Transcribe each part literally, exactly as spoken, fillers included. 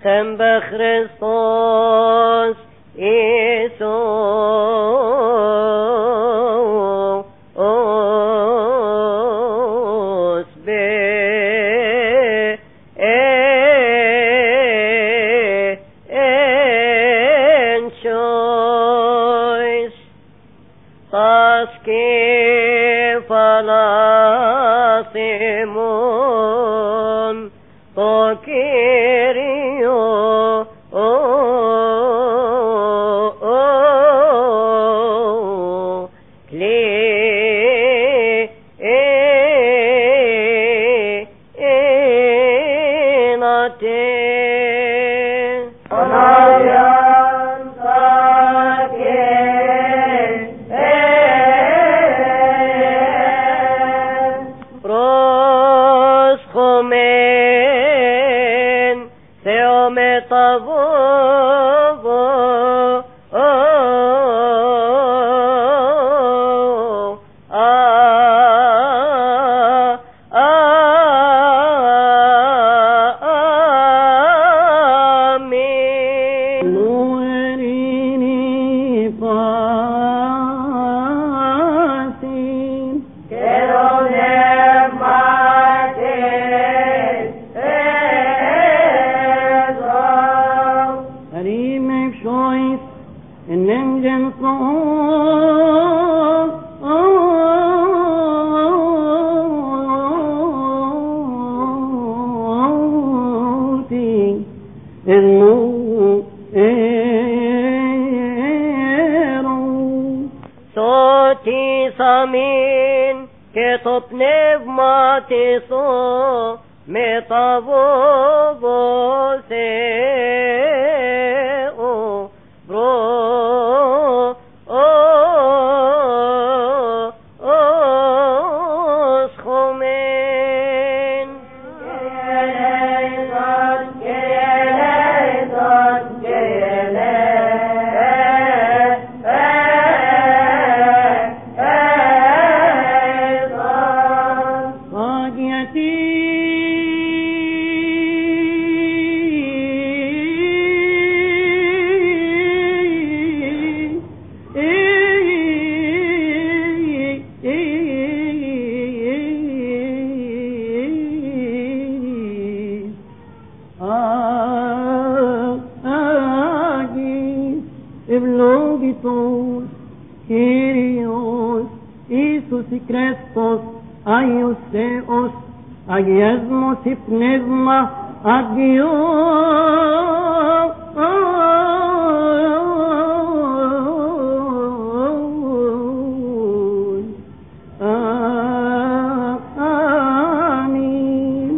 Hem Christos Iisus be en choice paske falasimon to Kyrio Samin que to pneumatiso metavose o bro o o schomen Kyrios Iisus Christos Aios Theos Agiasmos y Pneuma Agios Amin.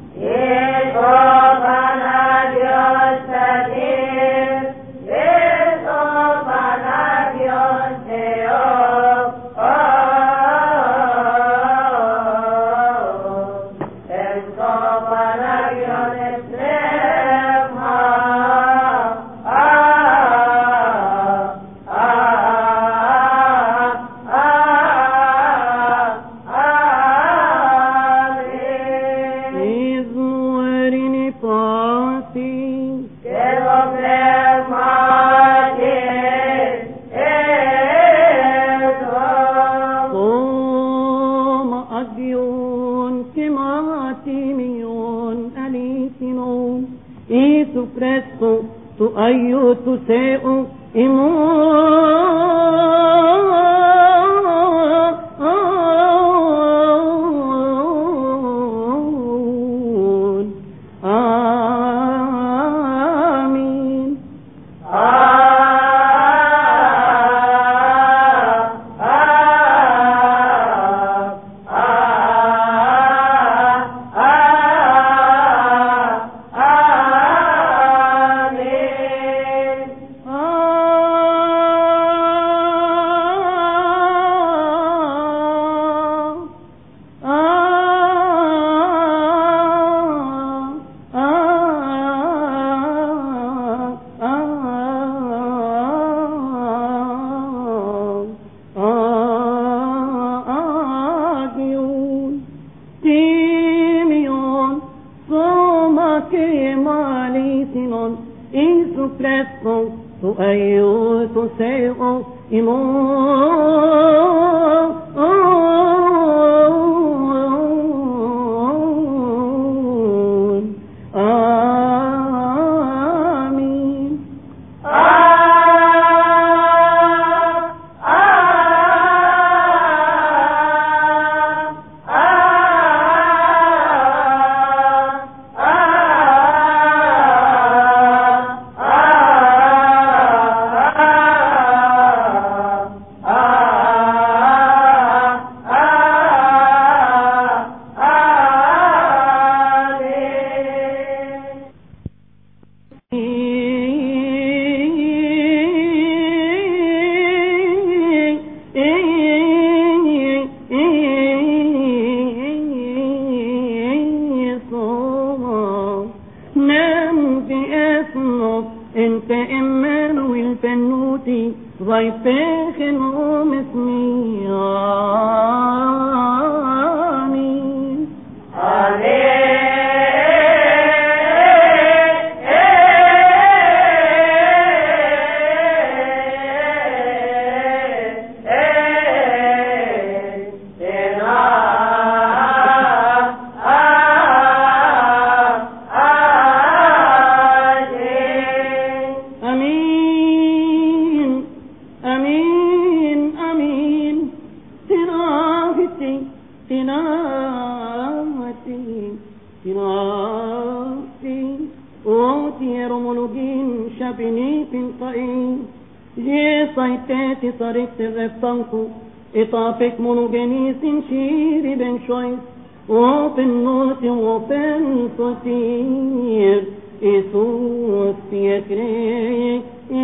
Iisu Christo tu aiuto seu imun. Amin. alisinon isu presto tu aiuto seu imon انت امان والفنوتي ضيفاخ نقوم اسمي آمين تنامتي تنامتي أوتي رمولوجين شابيني بنطقين جي صيتاتي صريت الرفطنكو إطافك مونوجينيس شيري بن شويس وفن نوتي وفن صوتير إيسوس يكريك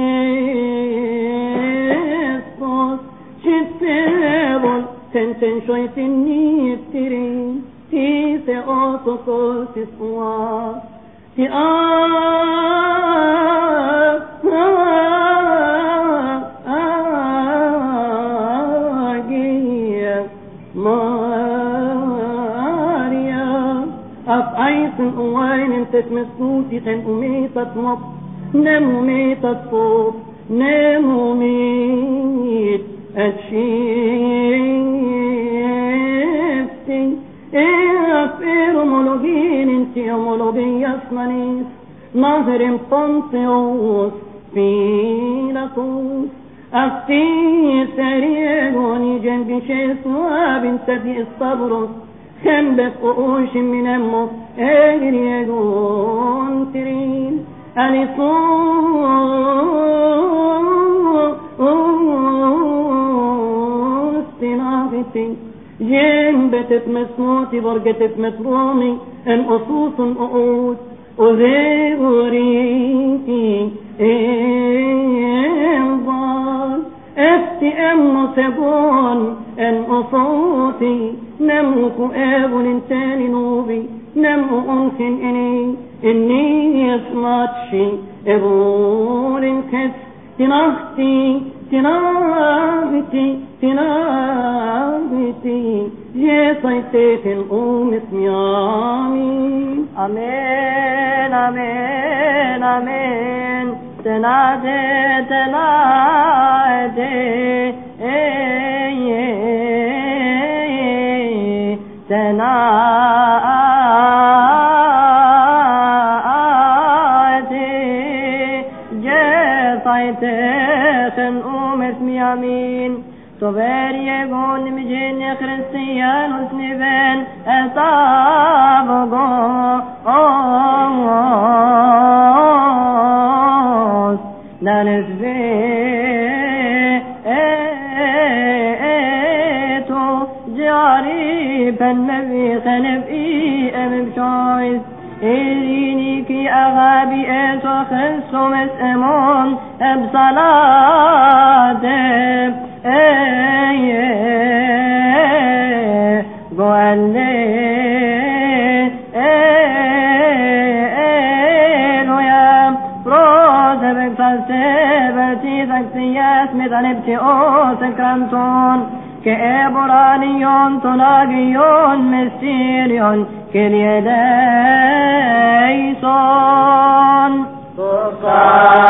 إيسوس شتبول تنتن شويتني يبترين تيسي أوتوكو تسوا تي آجي ماريا أفعيس الأوين انتت مسكوتي تن أميتت مط نمو ميتت صوت نمو ميت الشيفتي افير مولوجين انتي مولوجين يسمنيس نظر بونتيوس فيلكوس افتي سريعوني جنبي شيسوا بنتدي الصبروس خنبت قوش من امه اجريجون ترين أليسون استنافتي جنبت مسموتي برقت مترومي ان أصوص أقود أذيبوريتي انضال افتي ام سبون ان أصوتي نمك آبل انتاني نوبي نمو أنسن إني إني يسماتشي إبول كس تناختي تناغتي تناغتي جيسيتي في القوم اسمي آمين آمين آمين آمين تنادي تنادي تنادي جيسيتي خنقوم اسمي آمين توبر يقول مجين خريستيان وسنبين أصابقو أوس نالسبي ايتو جاري بالنبي خنبئي أم بشويس إليني كي أغابي إيتو خسو مسأمون بصلاتي ايه قولي ايه يا روز بكتسبتي ذكتيات مثنبتي او سكرانتون كإبرانيون طلاقيون مستيريون كاليدين eleison. Tusa